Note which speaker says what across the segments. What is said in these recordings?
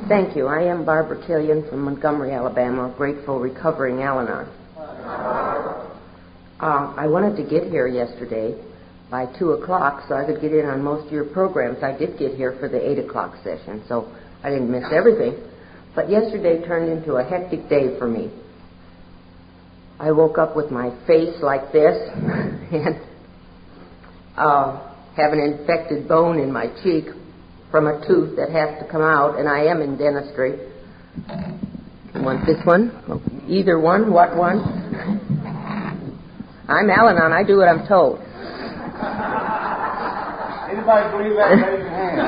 Speaker 1: Thank you. I am Barbara Killian from Montgomery, Alabama, grateful recovering Al-Anon. I wanted to get here yesterday by 2 o'clock so I could get in on most of your programs. I did get here for the 8 o'clock session, so I didn't miss everything. But yesterday turned into a hectic day for me. I woke up with my face like this and have an infected bone in my cheek from a tooth that has to come out, and I am in dentistry. You want this one? Either one? What one? I'm Al-Anon. I do what I'm told.
Speaker 2: Anybody believe that? Raise your hand.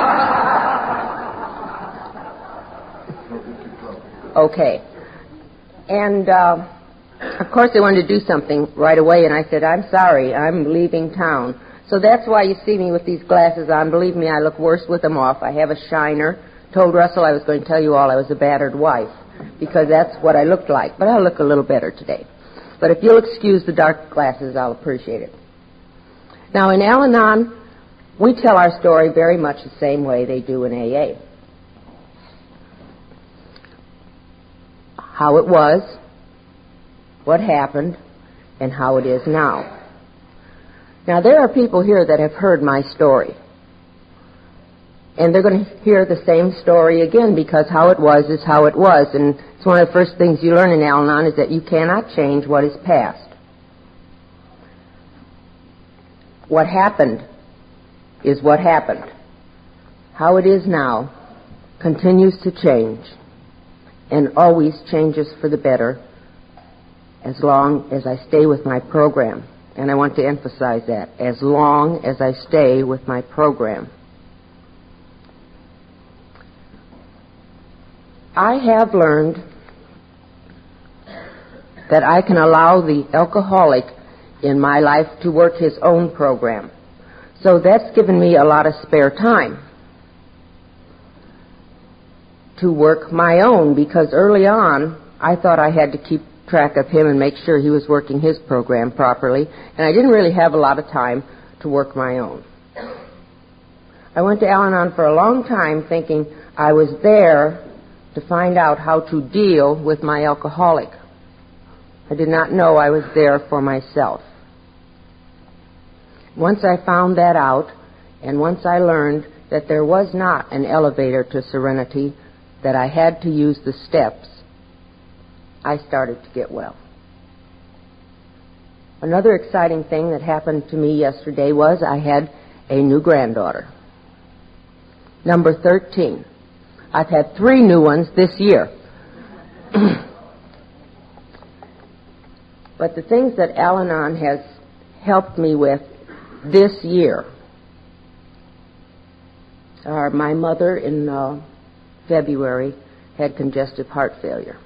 Speaker 1: Okay. And, of course, they wanted to do something right away, and I said, I'm sorry, I'm leaving town. So that's why you see me with these glasses on. Believe me, I look worse with them off. I have a shiner. Told Russell I was going to tell you all I was a battered wife, because that's what I looked like. But I'll look a little better today. But if you'll excuse the dark glasses, I'll appreciate it. Now, in Al-Anon, we tell our story very much the same way they do in AA. How it was, what happened, and how it is now. Now, there are people here that have heard my story. And they're going to hear the same story again, because how it was is how it was. And it's one of the first things you learn in Al-Anon is that you cannot change what is past. What happened is what happened. How it is now continues to change and always changes for the better as long as I stay with my program. And I want to emphasize that, as long as I stay with my program. I have learned that I can allow the alcoholic in my life to work his own program. So that's given me a lot of spare time to work my own, because early on I thought I had to keep track of him and make sure he was working his program properly, and I didn't really have a lot of time to work my own. I went to Al-Anon for a long time thinking I was there to find out how to deal with my alcoholic. I did not know I was there for myself. Once I found that out, and once I learned that there was not an elevator to serenity, that I had to use the steps, I started to get well. Another exciting thing that happened to me yesterday was I had a new granddaughter, number 13. I've had 3 new ones this year. But the things that Al-Anon has helped me with this year are my mother in February had congestive heart failure.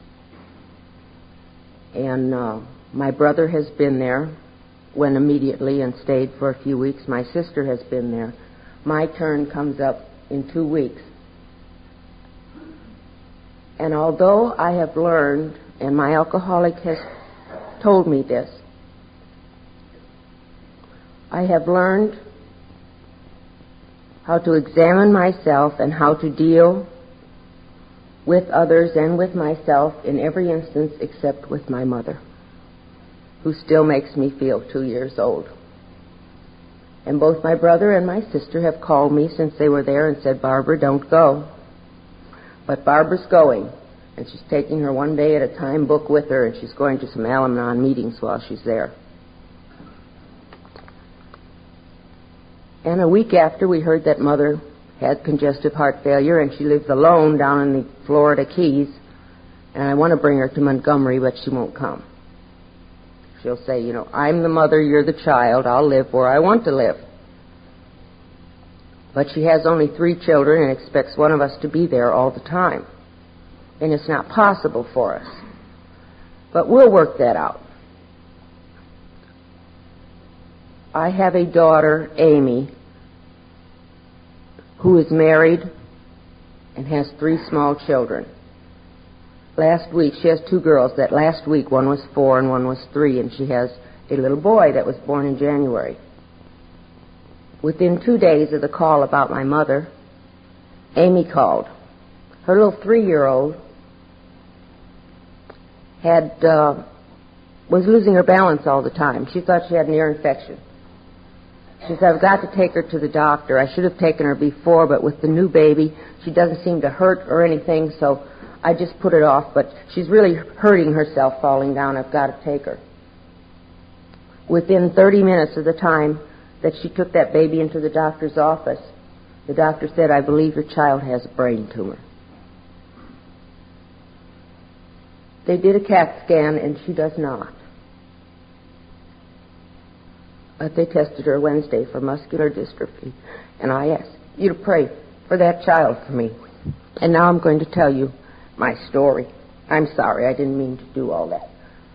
Speaker 1: And my brother has been there, went immediately and stayed for a few weeks. My sister has been there. My turn comes up in 2 weeks. And although I have learned, and my alcoholic has told me this, I have learned how to examine myself and how to deal with others and with myself in every instance except with my mother, who still makes me feel 2 years old. And both my brother and my sister have called me since they were there and said, Barbara, don't go. But Barbara's going, and she's taking her one day at a time book with her, and she's going to some Al-Anon meetings while she's there. And a week after, we heard that Mother had congestive heart failure, and she lives alone down in the Florida Keys, and I want to bring her to Montgomery, but she won't come. She'll say, you know, I'm the mother, you're the child, I'll live where I want to live. But she has only 3 children and expects one of us to be there all the time. And it's not possible for us. But we'll work that out. I have a daughter, Amy, who is married and has 3 small children. Last week, she has 2 girls. That last week, one was 4 and one was 3, and she has a little boy that was born in January. Within 2 days of the call about my mother, Amy called her little 3-year-old was losing her balance all the time. She thought she had an ear infection. She said, I've got to take her to the doctor. I should have taken her before, but with the new baby, she doesn't seem to hurt or anything, so I just put it off. But she's really hurting herself falling down. I've got to take her. Within 30 minutes of the time that she took that baby into the doctor's office, the doctor said, I believe your child has a brain tumor. They did a CAT scan, and she does not. But they tested her Wednesday for muscular dystrophy, and I asked you to pray for that child for me. And now I'm going to tell you my story. I'm sorry, I didn't mean to do all that.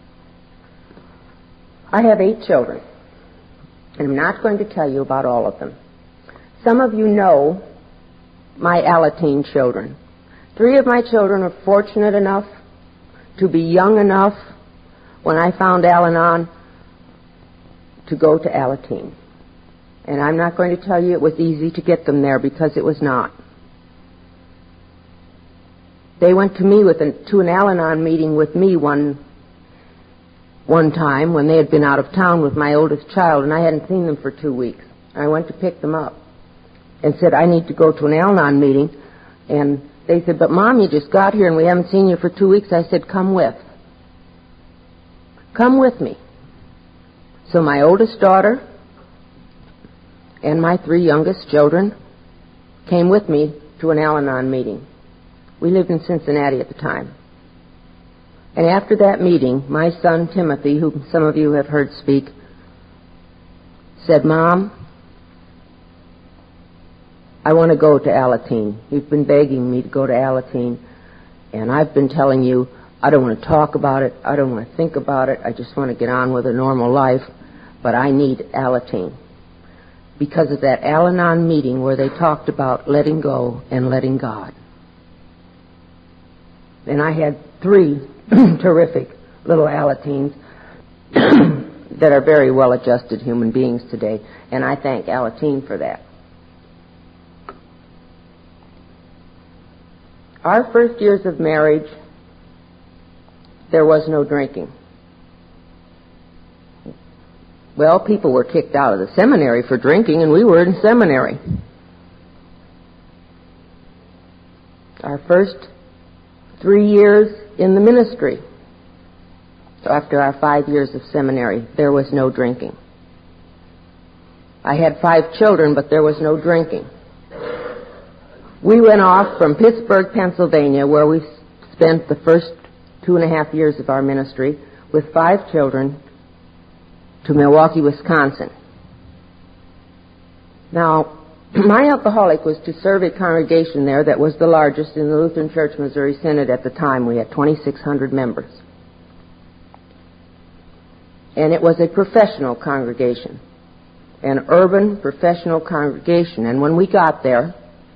Speaker 1: I have 8 children, and I'm not going to tell you about all of them. Some of you know my Alateen children. 3 of my children were fortunate enough to be young enough when I found Al-Anon to go to Alateen. And I'm not going to tell you it was easy to get them there, because it was not. They went to me to an Al-Anon meeting with me one time when they had been out of town with my oldest child, and I hadn't seen them for 2 weeks. I went to pick them up and said, I need to go to an Al-Anon meeting. And they said, but Mom, you just got here and we haven't seen you for 2 weeks. I said, come with me. So my oldest daughter and my 3 youngest children came with me to an Al-Anon meeting. We lived in Cincinnati at the time. And after that meeting, my son Timothy, who some of you have heard speak, said, Mom, I want to go to Alateen. You've been begging me to go to Alateen, and I've been telling you I don't want to talk about it, I don't want to think about it, I just want to get on with a normal life, but I need Alateen. Because of that Al-Anon meeting where they talked about letting go and letting God. And I had 3 terrific little Alateens that are very well-adjusted human beings today, and I thank Alateen for that. Our first years of marriage, there was no drinking. Well, people were kicked out of the seminary for drinking, and we were in seminary. Our first 3 years in the ministry, so after our 5 years of seminary, there was no drinking. I had 5 children, but there was no drinking. We went off from Pittsburgh, Pennsylvania, where we spent the first 2.5 years of our ministry, with 5 children, to Milwaukee, Wisconsin. Now, my alcoholic was to serve a congregation there that was the largest in the Lutheran Church Missouri Synod at the time. We had 2,600 members. And it was a professional congregation, an urban professional congregation. And when we got there,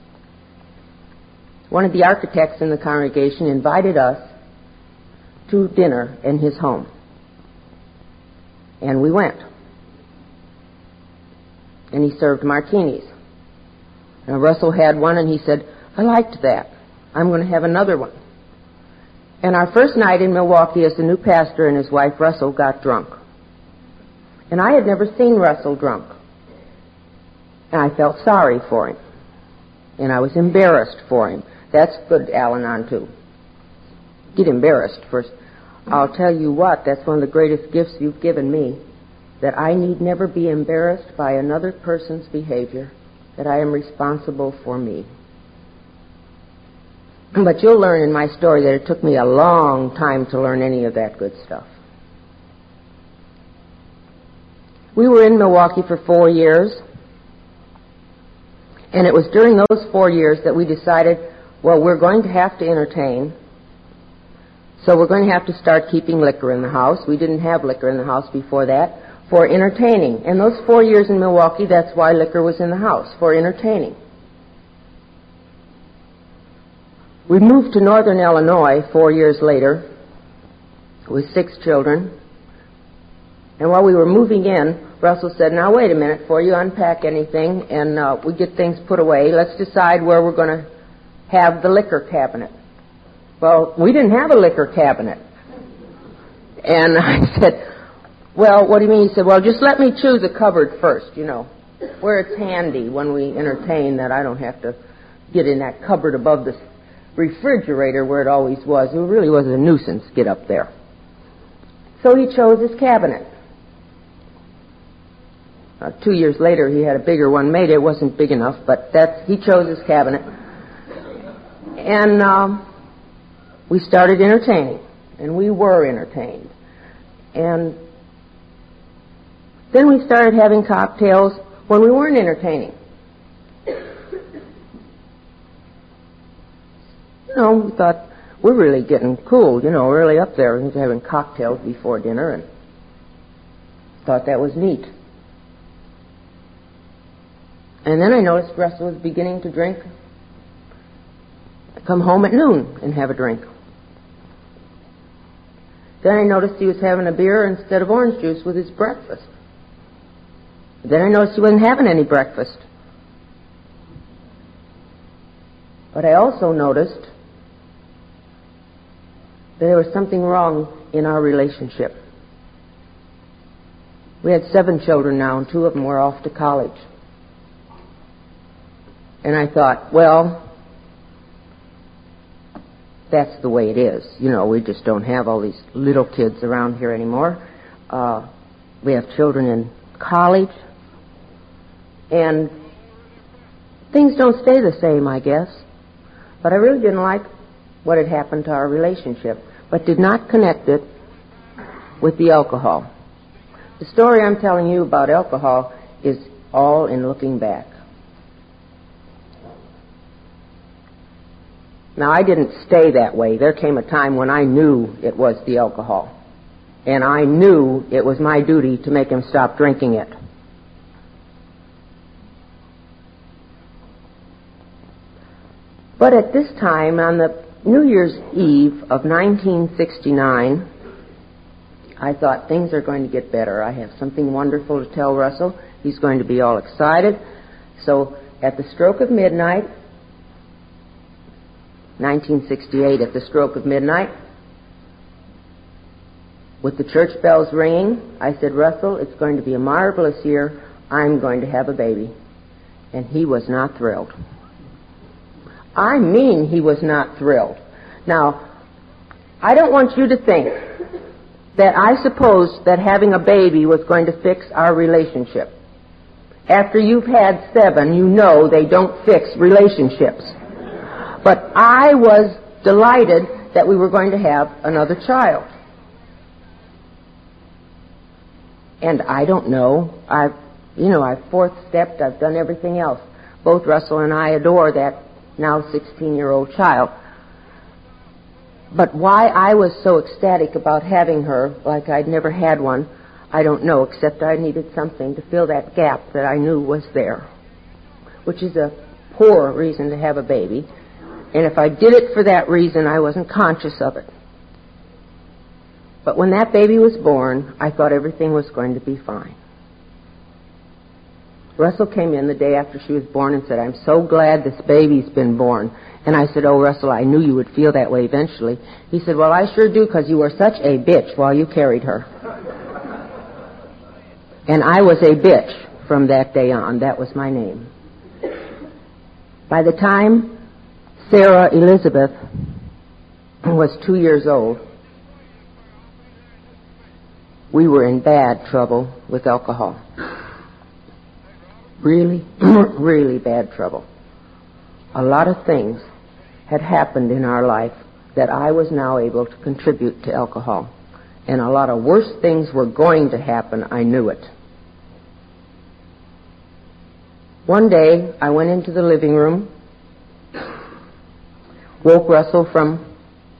Speaker 1: one of the architects in the congregation invited us to dinner in his home. And we went. And he served martinis. And Russell had one, and he said, I liked that. I'm going to have another one. And our first night in Milwaukee, as the new pastor and his wife, Russell, got drunk. And I had never seen Russell drunk. And I felt sorry for him. And I was embarrassed for him. That's good, Al-Anon, too. Get embarrassed first. I'll tell you what, that's one of the greatest gifts you've given me, that I need never be embarrassed by another person's behavior, that I am responsible for me. But you'll learn in my story that it took me a long time to learn any of that good stuff. We were in Milwaukee for 4 years, and it was during those 4 years that we decided, well, we're going to have to entertain, so we're going to have to start keeping liquor in the house. We didn't have liquor in the house before that, for entertaining. And those 4 years in Milwaukee, that's why liquor was in the house, for entertaining. We moved to northern Illinois 4 years later with 6 children. And while we were moving in, Russell said, now wait a minute, before you unpack anything and we get things put away, let's decide where we're going to have the liquor cabinet. Well, we didn't have a liquor cabinet. And I said, well, what do you mean? He said, well, just let me choose a cupboard first, where it's handy when we entertain, that I don't have to get in that cupboard above the refrigerator where it always was. It really was a nuisance to get up there. So he chose his cabinet. 2 years later, he had a bigger one made. It wasn't big enough, but he chose his cabinet. And we started entertaining, and we were entertained. And then we started having cocktails when we weren't entertaining. We thought, we're really getting cool, really up there, and having cocktails before dinner, and thought that was neat. And then I noticed Russell was beginning to drink, come home at noon and have a drink. Then I noticed he was having a beer instead of orange juice with his breakfast. Then I noticed he wasn't having any breakfast. But I also noticed that there was something wrong in our relationship. We had 7 children now, and 2 of them were off to college. And I thought, well, that's the way it is. We just don't have all these little kids around here anymore. We have children in college. And things don't stay the same, I guess. But I really didn't like what had happened to our relationship, but did not connect it with the alcohol. The story I'm telling you about alcohol is all in looking back. Now, I didn't stay that way. There came a time when I knew it was the alcohol. And I knew it was my duty to make him stop drinking it. But at this time, on the New Year's Eve of 1969, I thought things are going to get better. I have something wonderful to tell Russell. He's going to be all excited. So at the stroke of midnight, 1968, at the stroke of midnight, with the church bells ringing, I said, Russell, it's going to be a marvelous year. I'm going to have a baby. And he was not thrilled. I mean, he was not thrilled. Now, I don't want you to think that I supposed that having a baby was going to fix our relationship. After you've had 7, you know they don't fix relationships. But I was delighted that we were going to have another child. And I don't know. I've fourth stepped. I've done everything else. Both Russell and I adore that now 16-year-old child. But why I was so ecstatic about having her, like I'd never had one, I don't know, except I needed something to fill that gap that I knew was there, which is a poor reason to have a baby. And if I did it for that reason, I wasn't conscious of it. But when that baby was born, I thought everything was going to be fine. Russell came in the day after she was born and said, I'm so glad this baby's been born. And I said, oh, Russell, I knew you would feel that way eventually. He said, well, I sure do, because you were such a bitch while you carried her. And I was a bitch from that day on. That was my name. By the time Sarah Elizabeth was 2 years old, we were in bad trouble with alcohol. Really, really bad trouble. A lot of things had happened in our life that I was now able to contribute to alcohol. And a lot of worse things were going to happen. I knew it. One day, I went into the living room, woke Russell from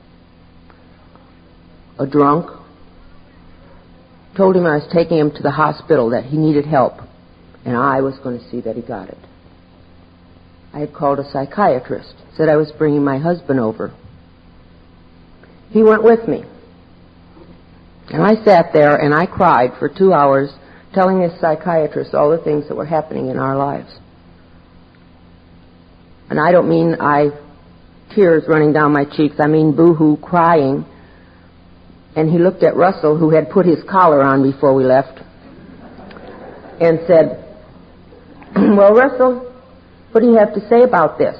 Speaker 1: a drunk, told him I was taking him to the hospital, that he needed help, and I was going to see that he got it. I had called a psychiatrist, said I was bringing my husband over. He went with me. And I sat there and I cried for 2 hours, telling this psychiatrist all the things that were happening in our lives. And I don't mean I tears running down my cheeks. I mean, boo-hoo, crying. And he looked at Russell, who had put his collar on before we left, and said, well, Russell, what do you have to say about this?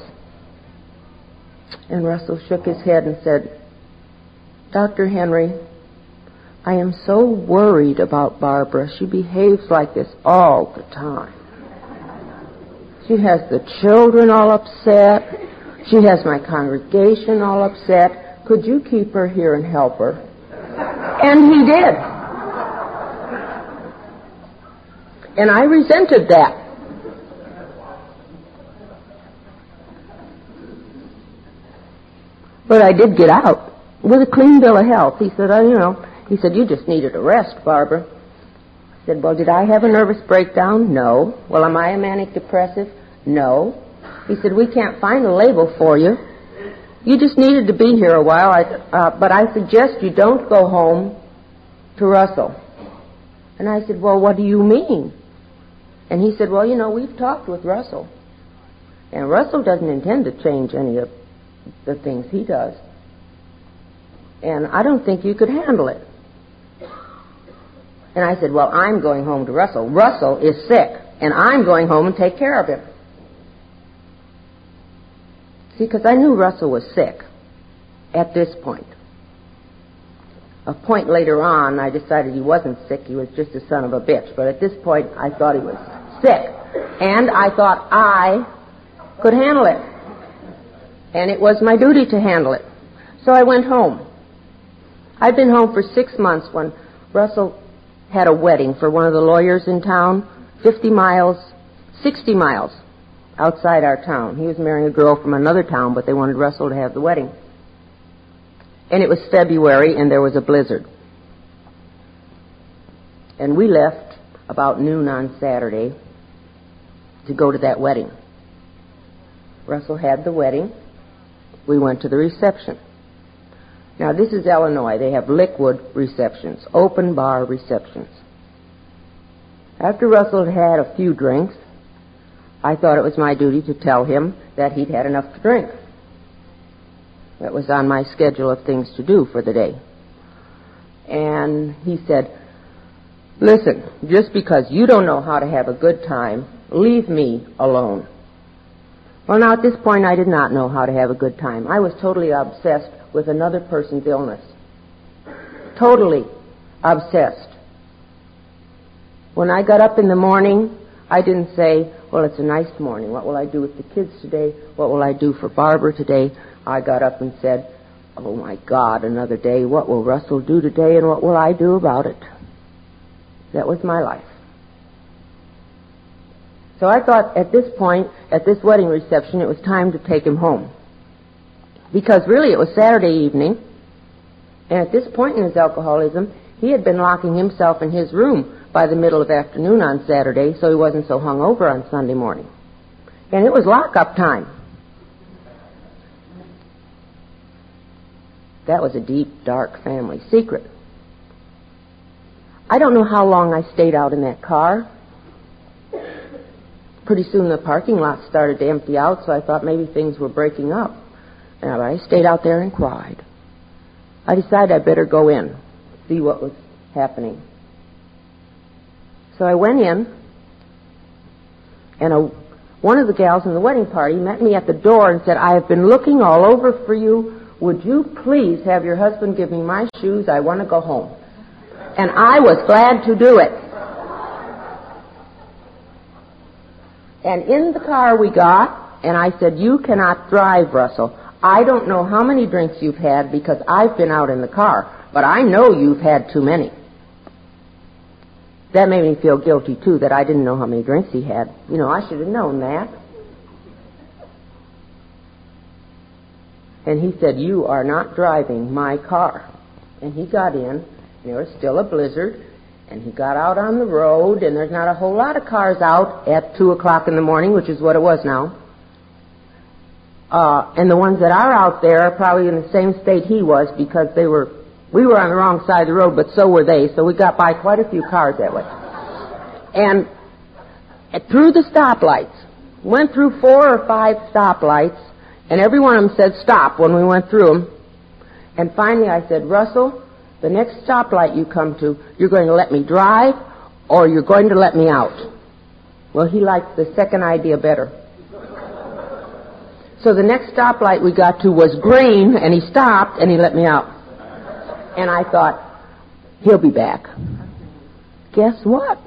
Speaker 1: And Russell shook his head and said, Dr. Henry, I am so worried about Barbara. She behaves like this all the time. She has the children all upset. She has my congregation all upset. Could you keep her here and help her? And he did. And I resented that. But I did get out with a clean bill of health. He said, he said, you just needed a rest, Barbara. I said, well, did I have a nervous breakdown? No. Well, am I a manic depressive? No. He said, we can't find a label for you. You just needed to be here a while, but I suggest you don't go home to Russell. And I said, well, what do you mean? And he said, well, we've talked with Russell. And Russell doesn't intend to change any of the things he does. And I don't think you could handle it. And I said, well, I'm going home to Russell. Russell is sick, and I'm going home and take care of him. See, because I knew Russell was sick at this point. A point later on, I decided he wasn't sick. He was just a son of a bitch. But at this point, I thought he was sick. And I thought I could handle it. And it was my duty to handle it. So I went home. I'd been home for 6 months when Russell had a wedding for one of the lawyers in town, 60 miles outside our town. He was marrying a girl from another town, but they wanted Russell to have the wedding. And it was February, and there was a blizzard. And we left about noon on Saturday to go to that wedding. Russell had the wedding. We went to the reception. Now, this is Illinois. They have liquid receptions, open bar receptions. After Russell had had a few drinks, I thought it was my duty to tell him that he'd had enough to drink. That was on my schedule of things to do for the day. And he said, listen, just because you don't know how to have a good time, leave me alone. Well, now, at this point, I did not know how to have a good time. I was totally obsessed with another person's illness. Totally obsessed. When I got up in the morning, I didn't say, well, it's a nice morning. What will I do with the kids today? What will I do for Barbara today? I got up and said, oh, my God, another day. What will Russell do today, and what will I do about it? That was my life. So I thought at this point, at this wedding reception, it was time to take him home. Because really it was Saturday evening, and at this point in his alcoholism, he had been locking himself in his room by the middle of afternoon on Saturday, so he wasn't so hungover on Sunday morning. And it was lock-up time. That was a deep, dark family secret. I don't know how long I stayed out in that car. Pretty soon the parking lot started to empty out, so I thought maybe things were breaking up. And I stayed out there and cried. I decided I better go in, see what was happening. So I went in, and one of the gals in the wedding party met me at the door and said, I have been looking all over for you. Would you please have your husband give me my shoes? I want to go home. And I was glad to do it. And in the car we got, and I said, you cannot drive, Russell. I don't know how many drinks you've had because I've been out in the car, but I know you've had too many. That made me feel guilty, too, that I didn't know how many drinks he had. I should have known that. And he said, you are not driving my car. And he got in, and there was still a blizzard, and he got out on the road, and there's not a whole lot of cars out at 2 o'clock in the morning, which is what it was now. And the ones that are out there are probably in the same state he was because we were on the wrong side of the road, but so were they, so we got by quite a few cars that way. And through the stoplights, went through 4 or 5 stoplights, And every one of them said stop when we went through them. And finally I said, Russell, the next stoplight you come to, you're going to let me drive or you're going to let me out. Well, he liked the second idea better. So the next stoplight we got to was green, and he stopped, and he let me out. And I thought, he'll be back. Guess what?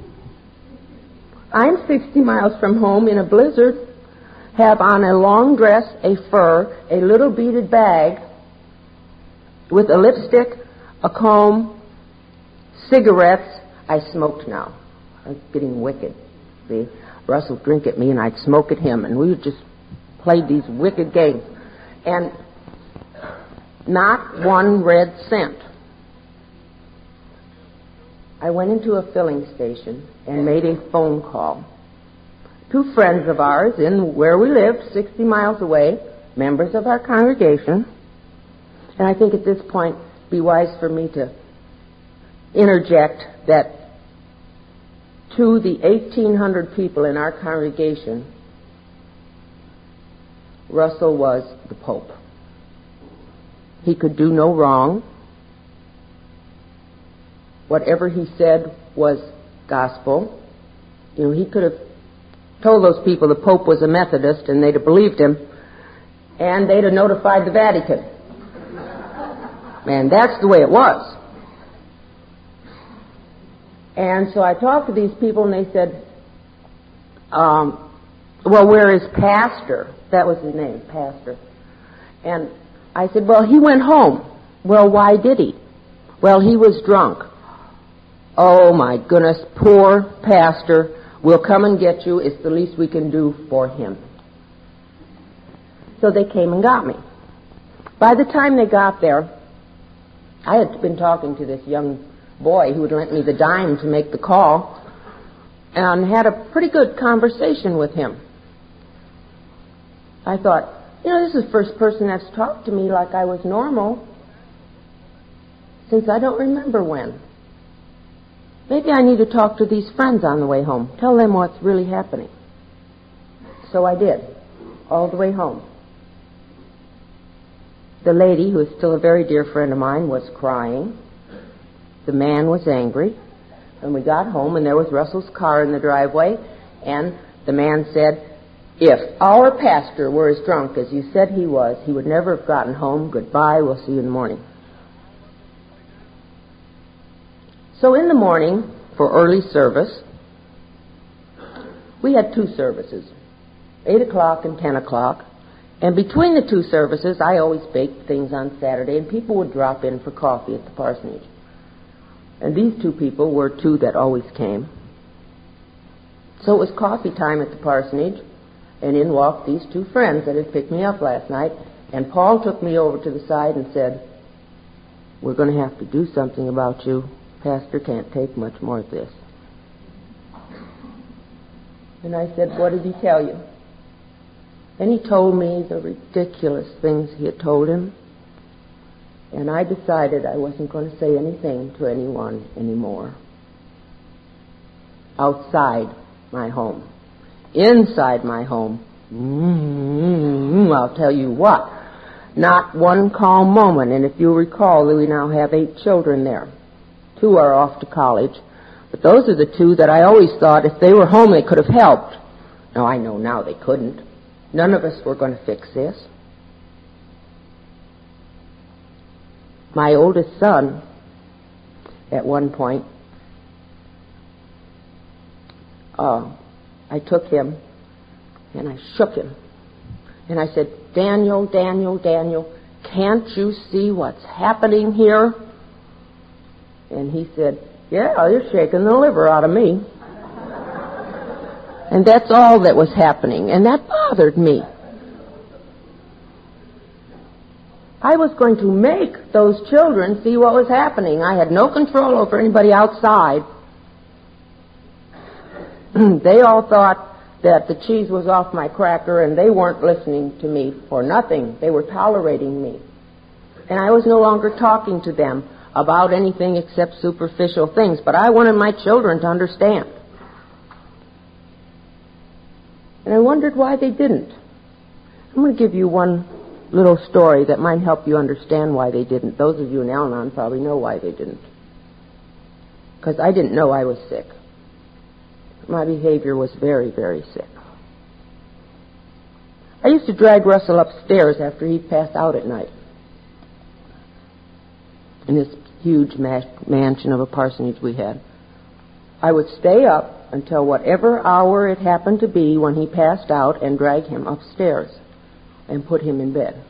Speaker 1: I'm 60 miles from home in a blizzard, have on a long dress, a fur, a little beaded bag, with a lipstick, a comb, cigarettes. I smoked now. I was getting wicked. See, Russell would drink at me, and I'd smoke at him, and we would just played these wicked games. And not one red cent. I went into a filling station and made a phone call. 2 friends of ours in where we lived, 60 miles away, members of our congregation. And I think at this point it'd be wise for me to interject that to the 1,800 people in our congregation, Russell was the Pope. He could do no wrong. Whatever he said was gospel. You know, he could have told those people the Pope was a Methodist and they'd have believed him, and they'd have notified the Vatican. And that's the way it was. And so I talked to these people, and they said, well, where is Pastor? That was his name, Pastor. And I said, well, he went home. Well, why did he? Well, he was drunk. Oh, my goodness, poor Pastor. We'll come and get you. It's the least we can do for him. So they came and got me. By the time they got there, I had been talking to this young boy who had lent me the dime to make the call, and had a pretty good conversation with him. I thought, this is the first person that's talked to me like I was normal since I don't remember when. Maybe I need to talk to these friends on the way home, tell them what's really happening. So I did, all the way home. The lady, who is still a very dear friend of mine, was crying. The man was angry. And we got home, and there was Russell's car in the driveway, and the man said, if our pastor were as drunk as you said he was, he would never have gotten home. Goodbye, we'll see you in the morning. So in the morning, for early service, we had 2 services, 8 o'clock and 10 o'clock. And between the 2 services, I always baked things on Saturday, and people would drop in for coffee at the parsonage. And these 2 people were 2 that always came. So it was coffee time at the parsonage, and in walked these 2 friends that had picked me up last night, and Paul took me over to the side and said, we're going to have to do something about you. Pastor can't take much more of this. And I said, what did he tell you? And he told me the ridiculous things he had told him. And I decided I wasn't going to say anything to anyone anymore. Outside my home. Inside my home, I'll tell you what, not one calm moment. And if you recall, we now have 8 children there. 2 are off to college. But those are the 2 that I always thought if they were home they could have helped. Now I know now they couldn't. None of us were going to fix this. My oldest son, at one point, I took him and I shook him. And I said, Daniel, can't you see what's happening here? And he said, yeah, you're shaking the liver out of me. And that's all that was happening. And that bothered me. I was going to make those children see what was happening. I had no control over anybody outside. They all thought that the cheese was off my cracker, and they weren't listening to me for nothing. They were tolerating me. And I was no longer talking to them about anything except superficial things. But I wanted my children to understand. And I wondered why they didn't. I'm going to give you one little story that might help you understand why they didn't. Those of you in Al-Anon probably know why they didn't. Because I didn't know I was sick. My behavior was very, very sick. I used to drag Russell upstairs after he'd pass out at night in this huge mansion of a parsonage we had. I would stay up until whatever hour it happened to be when he passed out and drag him upstairs and put him in bed.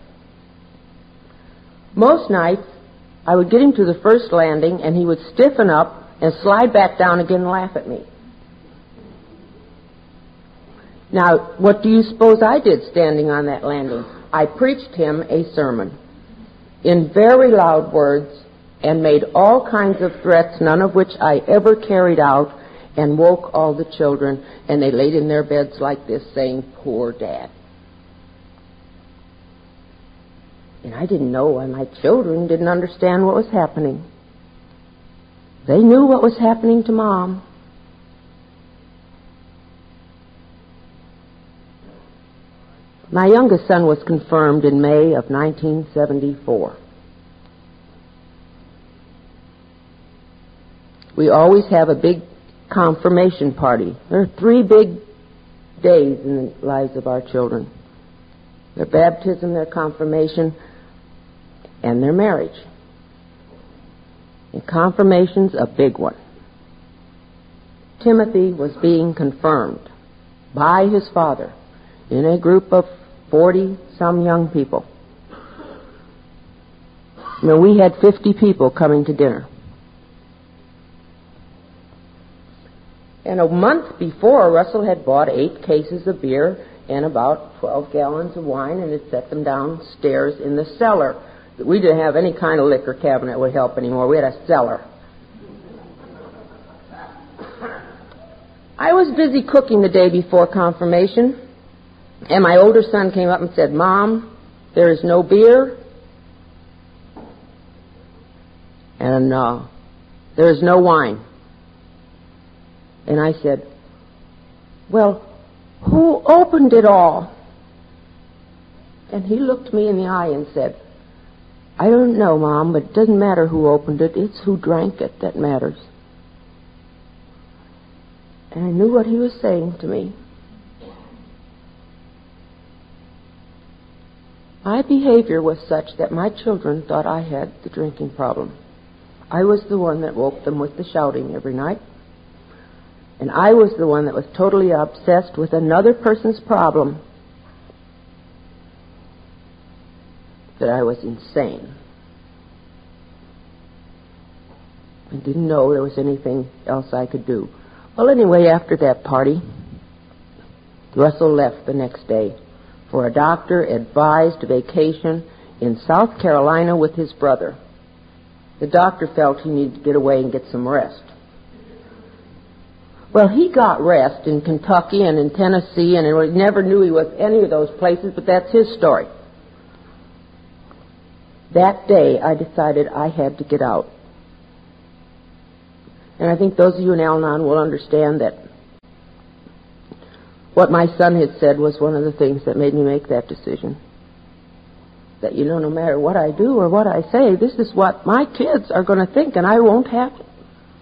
Speaker 1: Most nights, I would get him to the first landing and he would stiffen up and slide back down again and laugh at me. Now, what do you suppose I did standing on that landing? I preached him a sermon in very loud words and made all kinds of threats, none of which I ever carried out, and woke all the children, and they laid in their beds like this saying, "Poor Dad." And I didn't know why my children didn't understand what was happening. They knew what was happening to Mom. My youngest son was confirmed in May of 1974. We always have a big confirmation party. There are 3 big days in the lives of our children: their baptism, their confirmation, and their marriage. And confirmation's a big one. Timothy was being confirmed by his father in a group of 40-some young people. Now, we had 50 people coming to dinner. And a month before, Russell had bought 8 cases of beer and about 12 gallons of wine and had set them downstairs in the cellar. We didn't have any kind of liquor cabinet that would help anymore. We had a cellar. I was busy cooking the day before confirmation, and my older son came up and said, "Mom, there is no beer, and there is no wine." And I said, "Well, who opened it all?" And he looked me in the eye and said, "I don't know, Mom, but it doesn't matter who opened it. It's who drank it that matters." And I knew what he was saying to me. My behavior was such that my children thought I had the drinking problem. I was the one that woke them with the shouting every night. And I was the one that was totally obsessed with another person's problem. That I was insane. I didn't know there was anything else I could do. Well, anyway, after that party, Russell left the next day for a doctor-advised vacation in South Carolina with his brother. The doctor felt he needed to get away and get some rest. Well, he got rest in Kentucky and in Tennessee, and I never knew he was any of those places, but that's his story. That day, I decided I had to get out. And I think those of you in Al-Anon will understand that what my son had said was one of the things that made me make that decision. That, no matter what I do or what I say, this is what my kids are going to think, and I won't have it.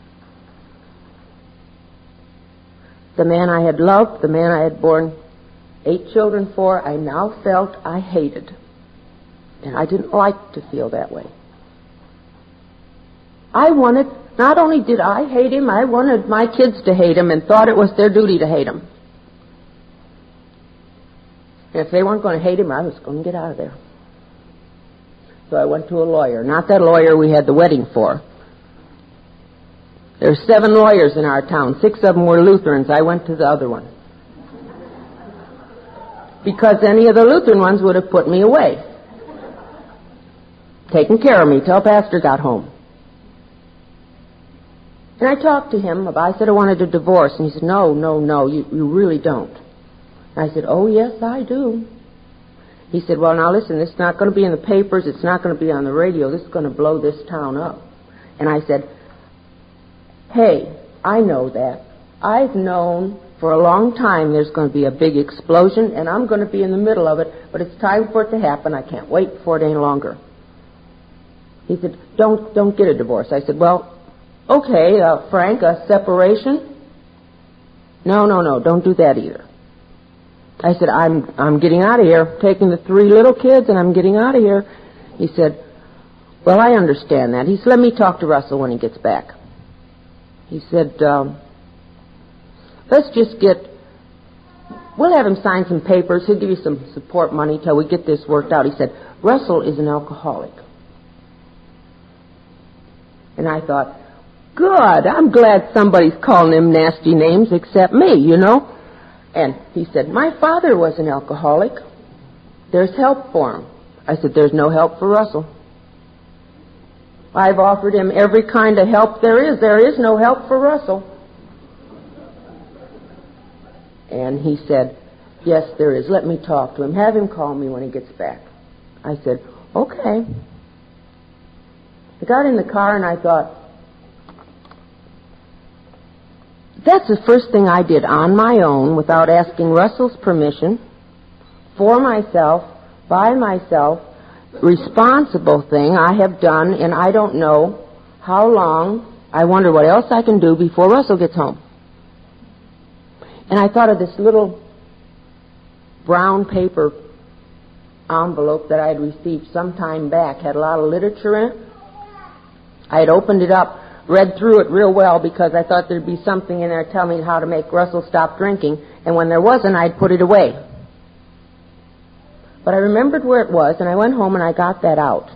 Speaker 1: The man I had loved, the man I had borne 8 children for, I now felt I hated. And I didn't like to feel that way. Not only did I hate him, I wanted my kids to hate him and thought it was their duty to hate him. And if they weren't going to hate him, I was going to get out of there. So I went to a lawyer. Not that lawyer we had the wedding for. There were 7 lawyers in our town. 6 of them were Lutherans. I went to the other one. Because any of the Lutheran ones would have put me away. Taken care of me till Pastor got home. And I talked to him about, I said I wanted a divorce. And he said, no, you really don't. And I said, oh, yes, I do. He said, well, now listen, this is not going to be in the papers. It's not going to be on the radio. This is going to blow this town up. And I said, hey, I know that. I've known For a long time, there's going to be a big explosion, and I'm going to be in the middle of it, but it's time for it to happen. I can't wait for it any longer. He said, don't get a divorce. I said, well, okay, Frank, a separation? No, don't do that either. I said, I'm getting out of here, taking the 3 little kids, and I'm getting out of here. He said, well, I understand that. He said, let me talk to Russell when he gets back. He said, we'll have him sign some papers. He'll give you some support money till we get this worked out. He said, Russell is an alcoholic. And I thought, good, I'm glad somebody's calling him nasty names except me, you know. And he said, my father was an alcoholic. There's help for him. I said, there's no help for Russell. I've offered him every kind of help there is. There is no help for Russell. And he said, yes, there is. Let me talk to him. Have him call me when he gets back. I said, okay. I got in the car and I thought, that's the first thing I did on my own without asking Russell's permission, for myself, by myself, responsible thing I have done, and I don't know how long. I wonder what else I can do before Russell gets home. And I thought of this little brown paper envelope that I had received some time back, had a lot of literature in it. I had opened it up, read through it real well because I thought there'd be something in there telling me how to make Russell stop drinking, and when there wasn't, I'd put it away. But I remembered where it was, and I went home and I got that out.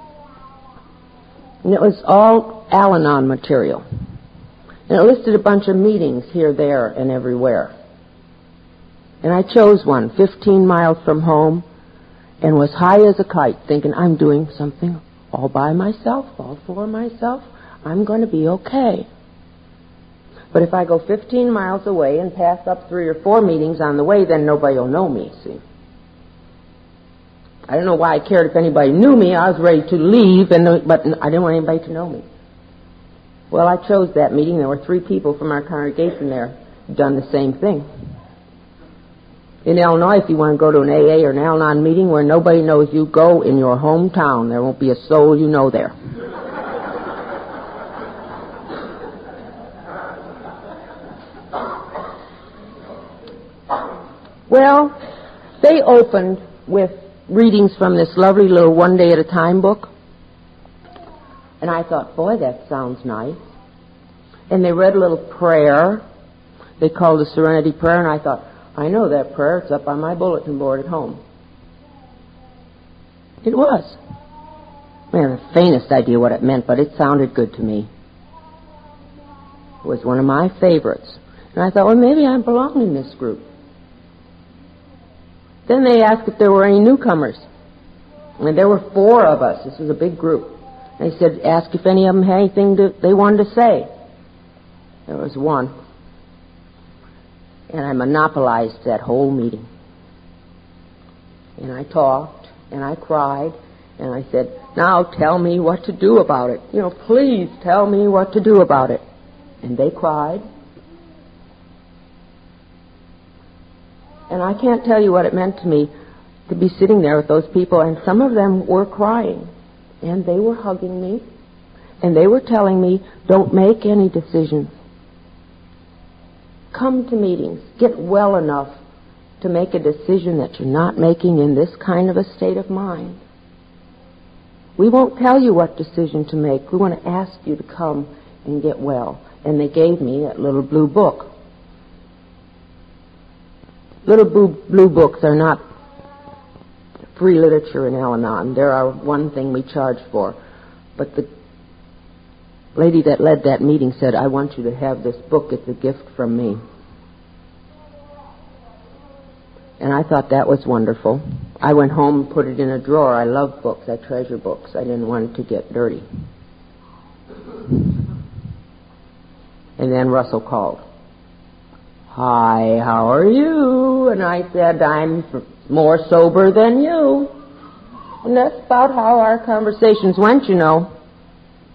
Speaker 1: And it was all Al-Anon material. And it listed a bunch of meetings here, there, and everywhere. And I chose one, 15 miles from home, and was high as a kite, thinking, I'm doing something all by myself, all for myself. I'm going to be okay. But if I go 15 miles away and pass up 3 or 4 meetings on the way, then nobody will know me, see. I don't know why I cared if anybody knew me. I was ready to leave, but I didn't want anybody to know me. Well, I chose that meeting. There were 3 people from our congregation there who'd done the same thing. In Illinois, if you want to go to an AA or an Al-Anon meeting where nobody knows you, go in your hometown. There won't be a soul you know there. Well, they opened with readings from this lovely little One Day at a Time book. And I thought, boy, that sounds nice. And they read a little prayer. They called the Serenity Prayer, and I thought, I know that prayer. It's up on my bulletin board at home. It was. I had the faintest idea what it meant, but it sounded good to me. It was one of my favorites. And I thought, well, maybe I belong in this group. Then they asked if there were any newcomers. And there were 4 of us. This was a big group. They said, ask if any of them had anything they wanted to say. There was one. And I monopolized that whole meeting. And I talked, and I cried, and I said, now tell me what to do about it. You know, please tell me what to do about it. And they cried. And I can't tell you what it meant to me to be sitting there with those people, and some of them were crying, and they were hugging me, and they were telling me, don't make any decisions. Come to meetings. Get well enough to make a decision that you're not making in this kind of a state of mind. We won't tell you what decision to make. We want to ask you to come and get well. And they gave me that little blue book. Little blue books are not free literature in Al-Anon. There are one thing we charge for. But the lady that led that meeting said, I want you to have this book. It's a gift from me. And I thought that was wonderful. I went home and put it in a drawer. I love books. I treasure books. I didn't want it to get dirty. And then Russell called. Hi, how are you? And I said, I'm more sober than you. And that's about how our conversations went, you know.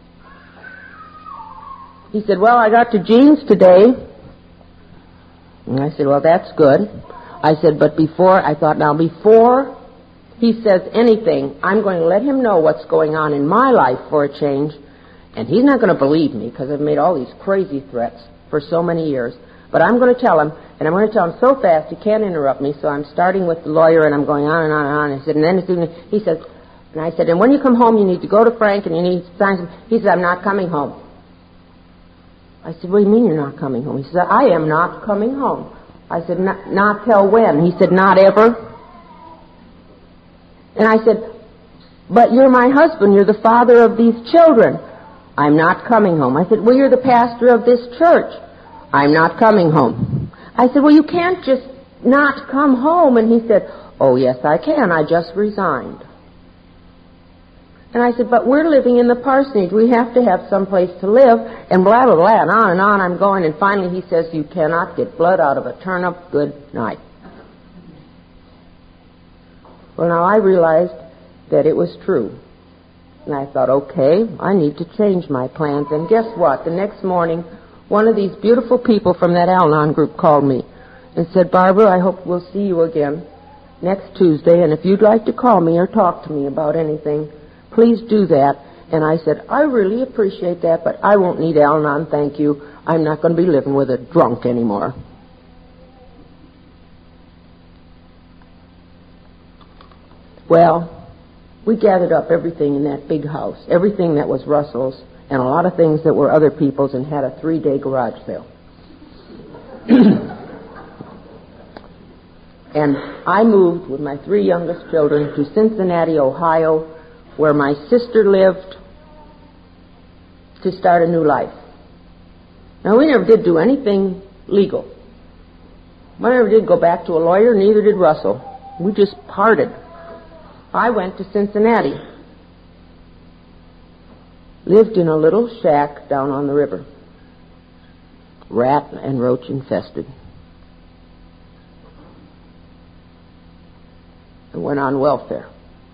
Speaker 1: He said, well, I got to Jean's today. And I said, well, that's good. I said, but before he says anything, I'm going to let him know what's going on in my life for a change. And he's not going to believe me because I've made all these crazy threats for so many years. But I'm going to tell him, and I'm going to tell him so fast he can't interrupt me. So I'm starting with the lawyer, and I'm going on and on and on. I said, and then he says, and I said, and when you come home, you need to go to Frank and you need to sign some. He said, I'm not coming home. I said, what do you mean you're not coming home? He said, I am not coming home. I said, not till when? He said, not ever. And I said, but you're my husband. You're the father of these children. I'm not coming home. I said, well, you're the pastor of this church. I'm not coming home. I said, well, you can't just not come home. And he said, oh, yes, I can. I just resigned. And I said, but we're living in the parsonage. We have to have some place to live, and blah, blah, blah, and on I'm going. And finally he says, you cannot get blood out of a turnip. Good night. Well, now I realized that it was true. And I thought, okay, I need to change my plans. And guess what? The next morning, one of these beautiful people from that Al-Anon group called me and said, Barbara, I hope we'll see you again next Tuesday, and if you'd like to call me or talk to me about anything, please do that. And I said, I really appreciate that, but I won't need Al-Anon, thank you. I'm not going to be living with a drunk anymore. Well, we gathered up everything in that big house, everything that was Russell's, and a lot of things that were other people's, and had a 3-day garage sale. And I moved with my 3 youngest children to Cincinnati, Ohio, where my sister lived, to start a new life. Now, we never did do anything legal. We never did go back to a lawyer, neither did Russell. We just parted. I went to Cincinnati. Lived in a little shack down on the river. Rat and roach infested. And went on welfare.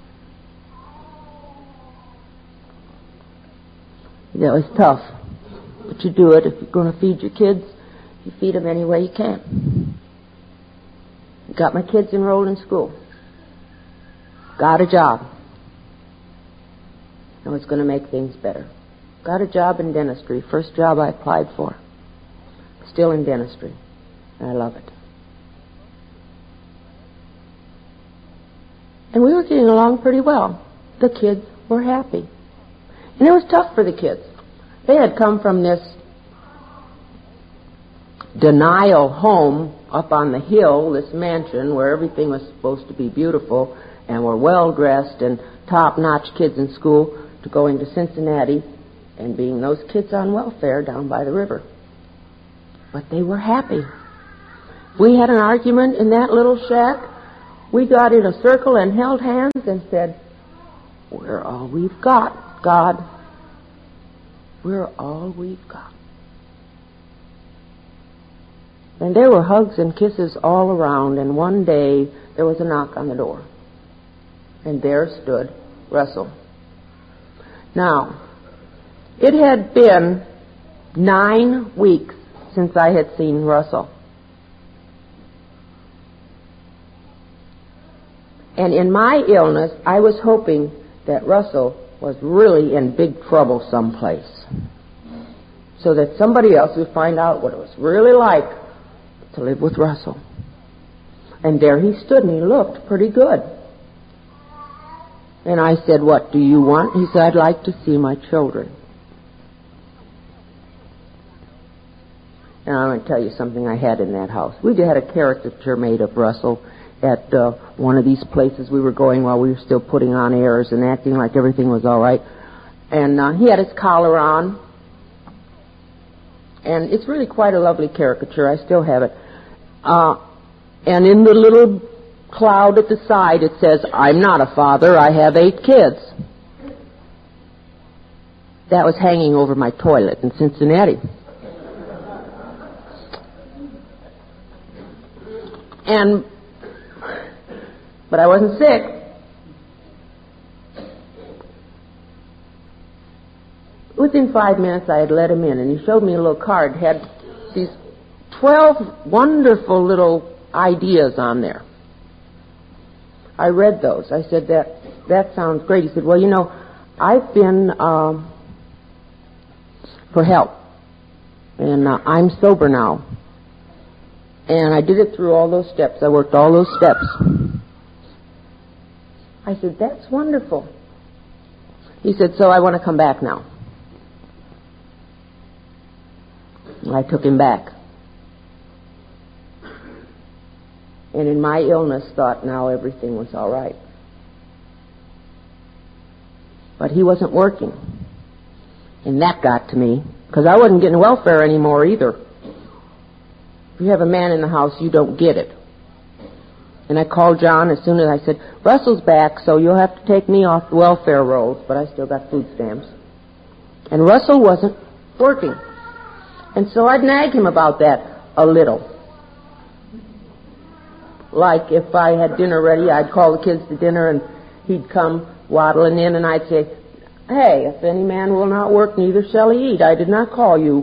Speaker 1: That was tough. But you do it. If you're going to feed your kids, you feed them any way you can. Got my kids enrolled in school. Got a job. I was going to make things better. Got a job in dentistry. First job I applied for. Still in dentistry. And I love it. And we were getting along pretty well. The kids were happy. And it was tough for the kids. They had come from this denial home up on the hill, this mansion where everything was supposed to be beautiful and were well-dressed and top-notch kids in school, to going to Cincinnati and being those kids on welfare down by the river. But they were happy. We had an argument in that little shack. We got in a circle and held hands and said, we're all we've got, God. We're all we've got. And there were hugs and kisses all around, and one day there was a knock on the door. And there stood Russell. Now, it had been 9 weeks since I had seen Russell. And in my illness, I was hoping that Russell was really in big trouble someplace, so that somebody else would find out what it was really like to live with Russell. And there he stood, and he looked pretty good. And I said, what do you want? He said, I'd like to see my children. And I'm going to tell you something I had in that house. We had a caricature made of Russell at one of these places we were going while we were still putting on airs and acting like everything was all right. And he had his collar on. And it's really quite a lovely caricature. I still have it. And in the little cloud at the side, it says, I'm not a father, I have 8 kids. That was hanging over my toilet in Cincinnati. But I wasn't sick. Within 5 minutes, I had let him in, and he showed me a little card. It had these
Speaker 3: 12 wonderful little ideas on there. I read those. I said, that sounds great. He said, well, I've been for help, and I'm sober now. And I did it through all those steps. I worked all those steps. I said, that's wonderful. He said, so I want to come back now. And I took him back. And in my illness, thought now everything was all right. But he wasn't working. And that got to me, because I wasn't getting welfare anymore either. If you have a man in the house, you don't get it. And I called John as soon as I said, Russell's back, so you'll have to take me off the welfare rolls, but I still got food stamps. And Russell wasn't working. And so I'd nag him about that a little. Like if I had dinner ready, I'd call the kids to dinner and he'd come waddling in and I'd say, hey, if any man will not work, neither shall he eat. I did not call you.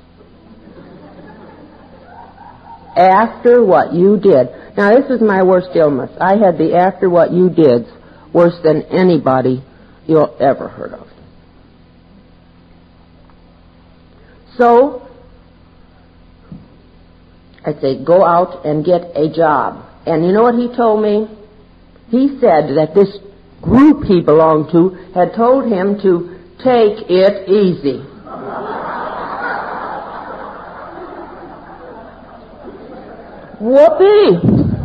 Speaker 3: After what you did. Now this is my worst illness. I had the after what you did worse than anybody you'll ever heard of. So I'd say, go out and get a job. And you know what he told me? He said that this group he belonged to had told him to take it easy. Whoopee!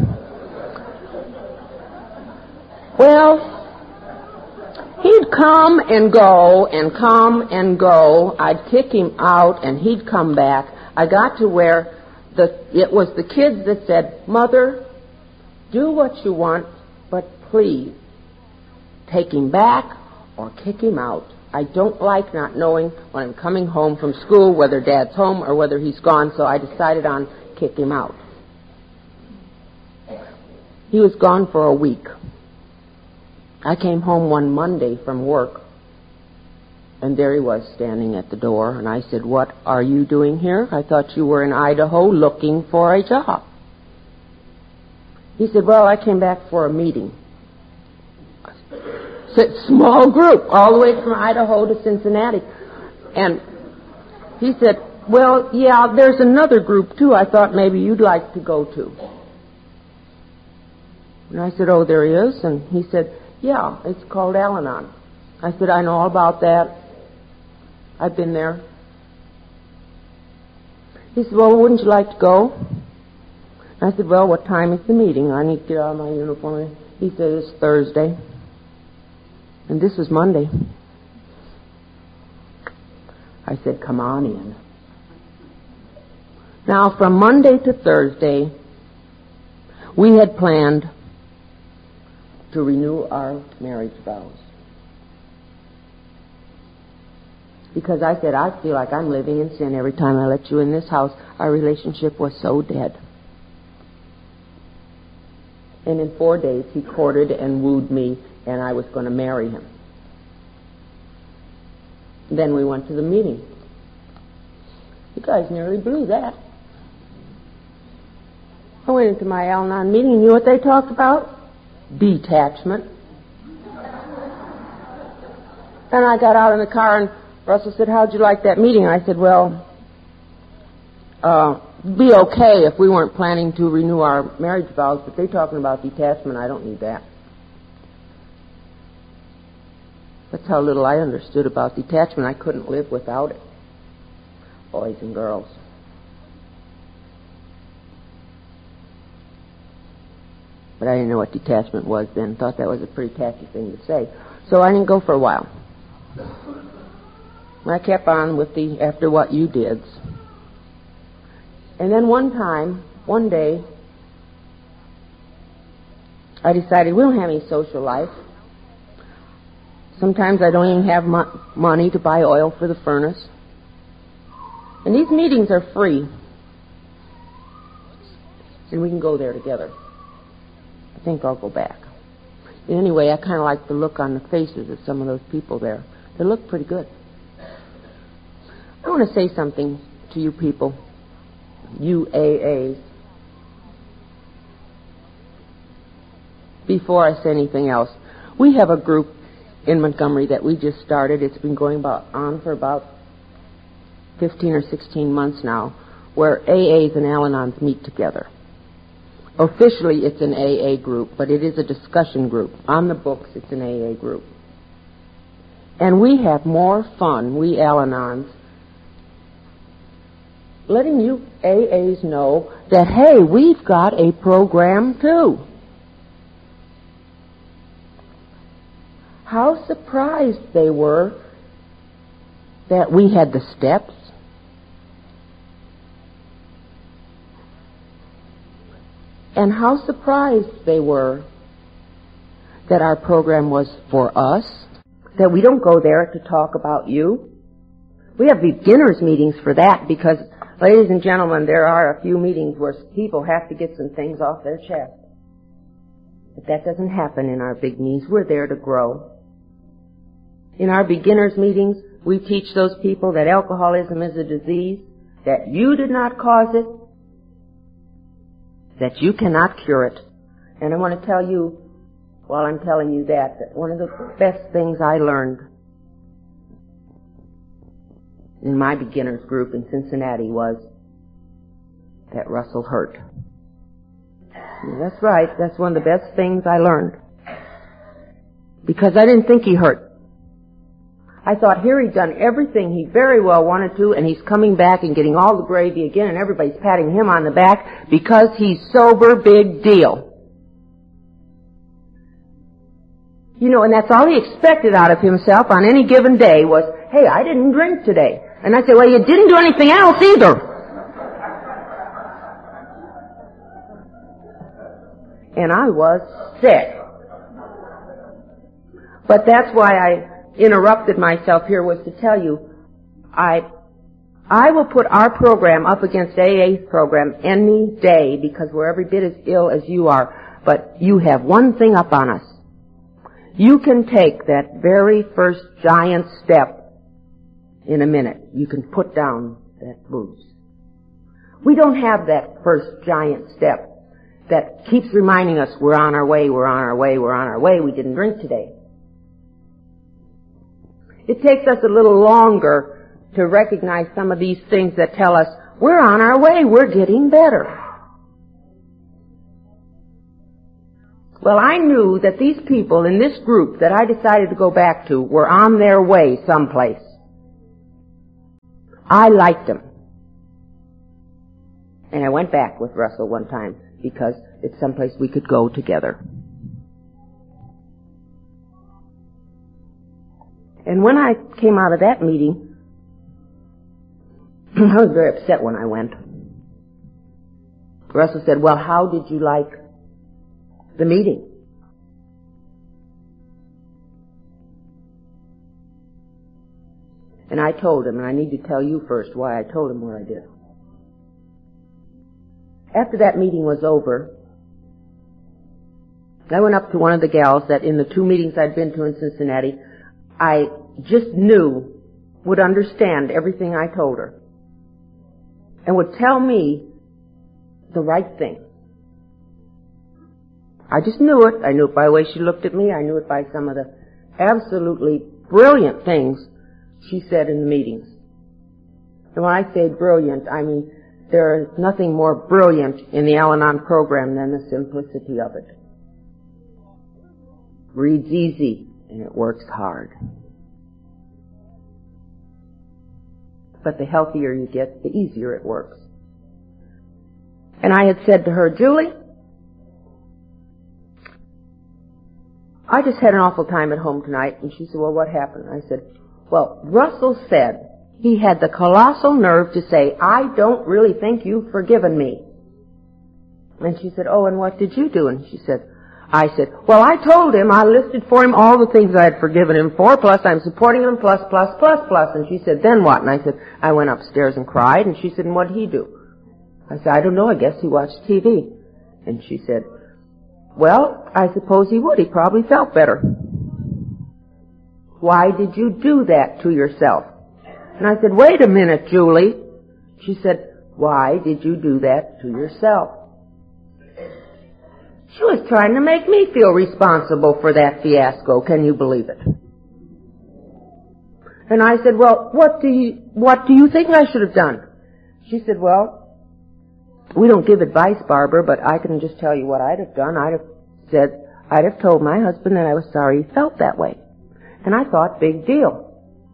Speaker 3: Well, he'd come and go and come and go. I'd kick him out and he'd come back. I got to where it was the kids that said, Mother, do what you want, but please take him back or kick him out. I don't like not knowing when I'm coming home from school whether Dad's home or whether he's gone, so I decided on kick him out. He was gone for a week. I came home one Monday from work, and there he was standing at the door, and I said, what are you doing here? I thought you were in Idaho looking for a job. He said, well, I came back for a meeting. I said, small group, all the way from Idaho to Cincinnati. And he said, well, yeah, there's another group, too, I thought maybe you'd like to go to. And I said, oh, there he is. And he said, yeah, it's called Al-Anon. I said, I know all about that. I've been there. He said, well, wouldn't you like to go? I said, well, what time is the meeting? I need to get out of my uniform. He said, it's Thursday. And this was Monday. I said, come on in. Now, from Monday to Thursday, we had planned to renew our marriage vows. Because I said, I feel like I'm living in sin every time I let you in this house. Our relationship was so dead. And in 4 days, he courted and wooed me, and I was going to marry him. Then we went to the meeting. You guys nearly blew that. I went into my Al-Anon meeting, and you know what they talked about? Detachment. Then I got out in the car, and Russell said, how'd you like that meeting? I said, well, be okay if we weren't planning to renew our marriage vows, but they're talking about detachment. I don't need that. That's how little I understood about detachment. I couldn't live without it. Boys and girls. But I didn't know what detachment was then. Thought that was a pretty tacky thing to say. So I didn't go for a while. I kept on with the after what you did. And then one day, I decided we don't have any social life. Sometimes I don't even have money to buy oil for the furnace. And these meetings are free. And we can go there together. I think I'll go back. And anyway, I kind of like the look on the faces of some of those people there. They look pretty good. I want to say something to you people. you AAs, before I say anything else. We have a group in Montgomery that we just started. It's been going on for about 15 or 16 months now, where AAs and Al-Anons meet together. Officially, it's an AA group, but it is a discussion group. On the books, it's an AA group. And we have more fun, we Al-Anons, letting you AAs know that, hey, we've got a program too. How surprised they were that we had the steps, and how surprised they were that our program was for us, that we don't go there to talk about you. We have beginners meetings for that because, ladies and gentlemen, there are a few meetings where people have to get some things off their chest. But that doesn't happen in our big meetings. We're there to grow. In our beginners meetings, we teach those people that alcoholism is a disease, that you did not cause it, that you cannot cure it. And I want to tell you, while I'm telling you that one of the best things I learned in my beginners group in Cincinnati was that Russell hurt. That's right, that's one of the best things I learned. Because I didn't think he hurt. I thought here he'd done everything he very well wanted to, and he's coming back and getting all the gravy again, and everybody's patting him on the back because he's sober, big deal. You know, and that's all he expected out of himself on any given day was, hey, I didn't drink today. And I said, well, you didn't do anything else either. And I was sick. But that's why I interrupted myself here, was to tell you, I will put our program up against AA's program any day because we're every bit as ill as you are. But you have one thing up on us. You can take that very first giant step in a minute. You can put down that booze. We don't have that first giant step that keeps reminding us we're on our way, we're on our way, we're on our way, we didn't drink today. It takes us a little longer to recognize some of these things that tell us we're on our way, we're getting better. Well, I knew that these people in this group that I decided to go back to were on their way someplace. I liked them. And I went back with Russell one time because it's someplace we could go together. And when I came out of that meeting, I was very upset when I went. Russell said, well, how did you like the meeting? And I told him, and I need to tell you first why I told him what I did. After that meeting was over, I went up to one of the gals that in the 2 meetings I'd been to in Cincinnati, I just knew would understand everything I told her and would tell me the right thing. I just knew it. I knew it by the way she looked at me. I knew it by some of the absolutely brilliant things she said in the meetings. And when I say brilliant, I mean there is nothing more brilliant in the Al-Anon program than the simplicity of it. Reads easy and it works hard. But the healthier you get, the easier it works. And I had said to her, Julie, I just had an awful time at home tonight. And she said, well, what happened? I said, well, Russell said he had the colossal nerve to say, I don't really think you've forgiven me. And she said, oh, and what did you do? And I said, well, I told him, I listed for him all the things I had forgiven him for, plus I'm supporting him, plus. And she said, then what? And I said, I went upstairs and cried. And she said, and what did he do? I said, I don't know, I guess he watched TV. And she said, well, I suppose he would. He probably felt better. Why did you do that to yourself? And I said, wait a minute, Julie. She said, Why did you do that to yourself? She was trying to make me feel responsible for that fiasco. Can you believe it? And I said, well, what do you think I should have done? She said, well, we don't give advice, Barbara, but I can just tell you what I'd have done. I'd have told my husband that I was sorry he felt that way. And I thought, big deal.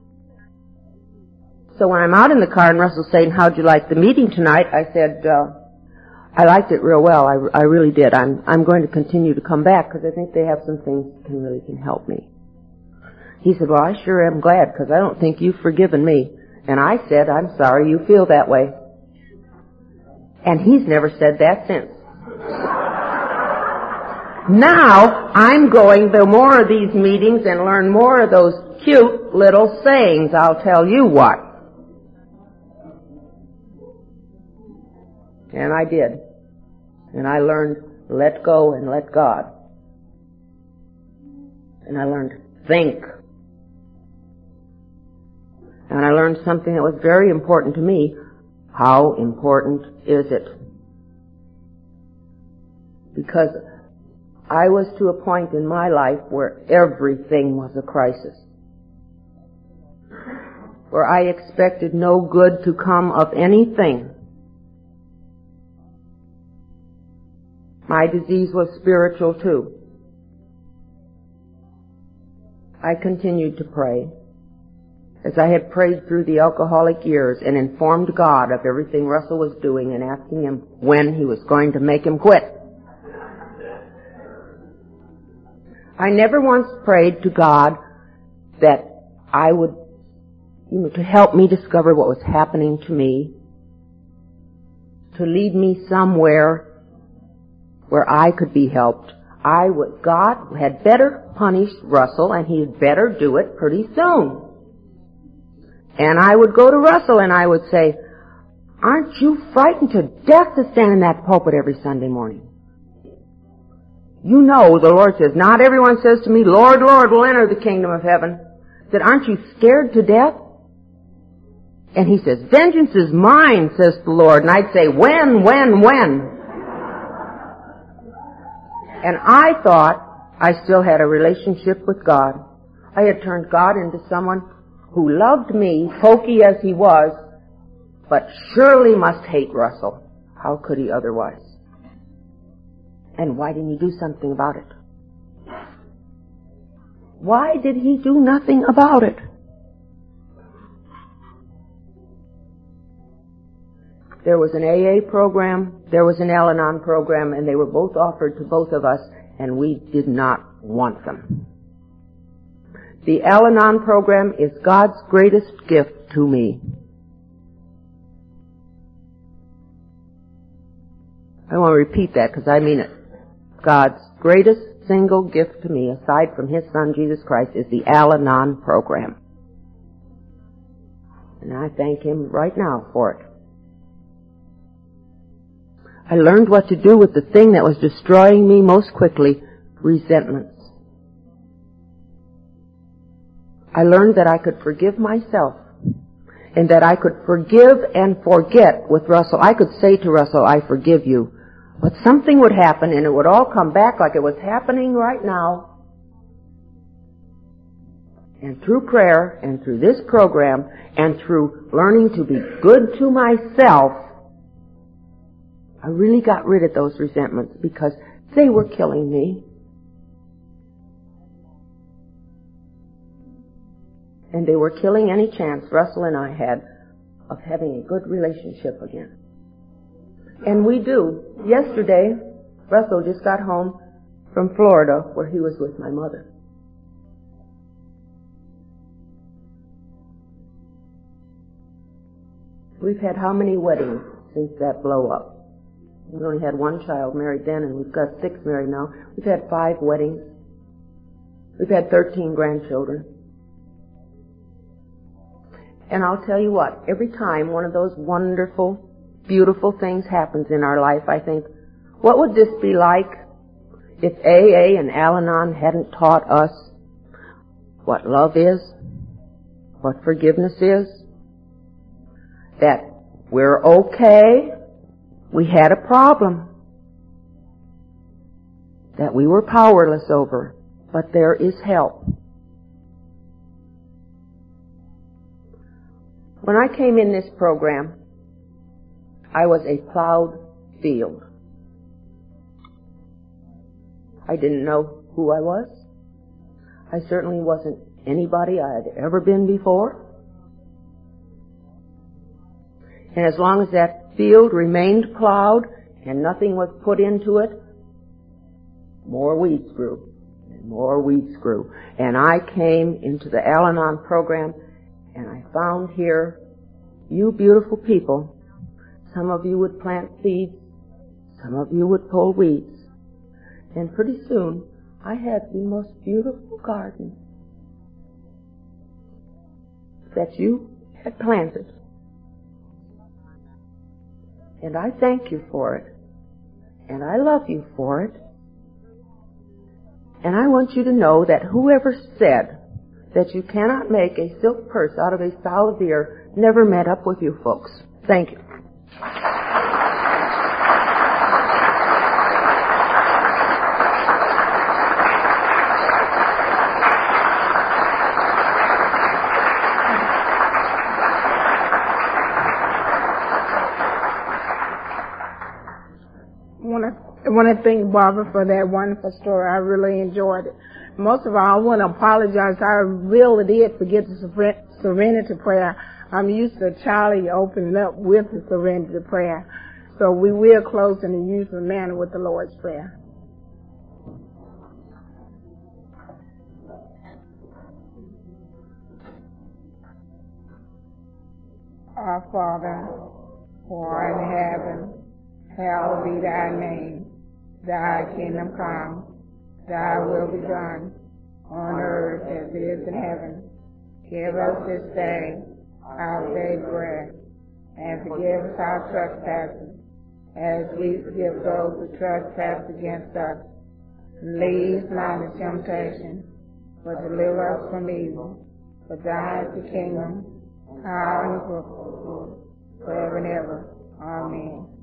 Speaker 3: So when I'm out in the car and Russell's saying, how'd you like the meeting tonight? I said, I liked it real well. I really did. I'm going to continue to come back because I think they have some things that really can help me. He said, well, I sure am glad because I don't think you've forgiven me. And I said, I'm sorry you feel that way. And he's never said that since. Now, I'm going to more of these meetings and learn more of those cute little sayings, I'll tell you what. And I did. And I learned let go and let God. And I learned think. And I learned something that was very important to me. How important is it? Because I was to a point in my life where everything was a crisis. Where I expected no good to come of anything. My disease was spiritual too. I continued to pray, as I had prayed through the alcoholic years and informed God of everything Russell was doing and asking him when he was going to make him quit. I never once prayed to God that I would, to help me discover what was happening to me, to lead me somewhere where I could be helped. God had better punish Russell, and he had better do it pretty soon. And I would go to Russell and I would say, aren't you frightened to death to stand in that pulpit every Sunday morning? You know the Lord says, not everyone says to me, Lord, Lord, will enter the kingdom of heaven. I said, aren't you scared to death? And he says, vengeance is mine, says the Lord. And I'd say, when? And I thought I still had a relationship with God. I had turned God into someone who loved me, pokey as he was, but surely must hate Russell. How could he otherwise? And why didn't he do something about it? Why did he do nothing about it? There was an AA program, there was an Al-Anon program, and they were both offered to both of us, and we did not want them. The Al-Anon program is God's greatest gift to me. I want to repeat that because I mean it. God's greatest single gift to me, aside from His Son, Jesus Christ, is the Al-Anon program. And I thank Him right now for it. I learned what to do with the thing that was destroying me most quickly, resentments. I learned that I could forgive myself and that I could forgive and forget with Russell. I could say to Russell, I forgive you. But something would happen and it would all come back like it was happening right now. And through prayer and through this program and through learning to be good to myself, I really got rid of those resentments because they were killing me. And they were killing any chance Russell and I had of having a good relationship again. And we do. Yesterday, Russell just got home from Florida where he was with my mother. We've had how many weddings since that blow up? We only had one child married then, and we've got 6 married now. We've had 5 weddings. We've had 13 grandchildren. And I'll tell you what, every time one of those wonderful, beautiful things happens in our life, I think, what would this be like if AA and Al-Anon hadn't taught us what love is, what forgiveness is, that We're okay. We had a problem that we were powerless over, but there is help. When I came in this program, I was a plowed field. I didn't know who I was. I certainly wasn't anybody I had ever been before. And as long as that field remained plowed and nothing was put into it, more weeds grew and more weeds grew. And I came into the Al-Anon program and I found here you beautiful people. Some of you would plant seeds, some of you would pull weeds. And pretty soon I had the most beautiful garden that you had planted. And I thank you for it. And I love you for it. And I want you to know that whoever said that you cannot make a silk purse out of a sow of ear never met up with you folks. Thank you.
Speaker 4: I want to thank Barbara for that wonderful story. I really enjoyed it. Most of all, I want to apologize. I really did forget the serenity prayer. I'm used to Charlie opening up with the serenity prayer. So we will close in the usual manner with the Lord's Prayer. Our Father, who art in heaven, hallowed be thy name. Thy kingdom come, thy will be done, on earth as it is in heaven. Give us this day our daily bread, and forgive us our trespasses, as we forgive those who trespass against us. Lead us not into temptation, but deliver us from evil. For thine is the kingdom, power, and glory, forever and ever. Amen.